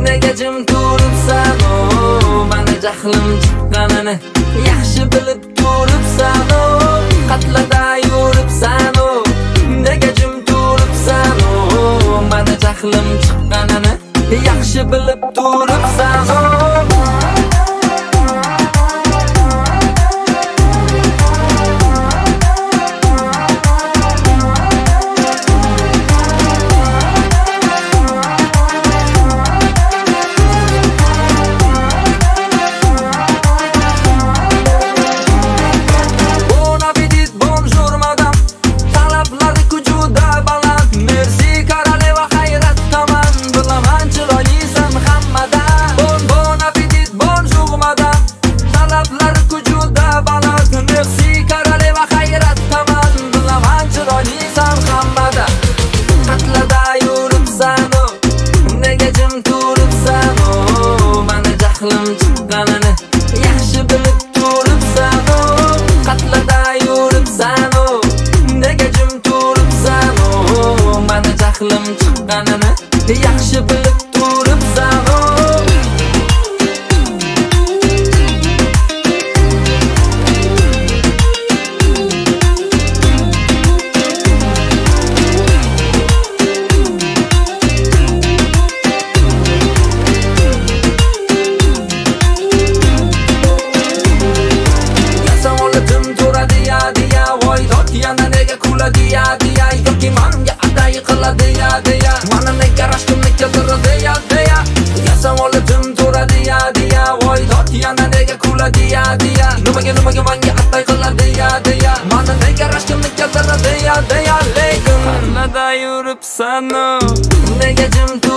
Nega jim turibsan mani jahlim chiqqanini yaxshi bilib turibsan qatlada yuribsan nega jim turibsan mani jahlim chiqqanini yaxshi bilib turibsan yaxshi bilib turibsan qatlada yuribsan nega jim turibsan mani jahlim chiqqanini yaxshi bilib turibsan yana nega kuladi ya deya yoki manga aday qiladi ya deya mana nega rashkimni keltiradi ya deya savolatim so'radi ya deya voy dod yana nega kuladi ya deya nimaga manga aday qiladi ya deya mana nega rashkimni keltiradi ya deya lekin qatlada yuribsan nega jim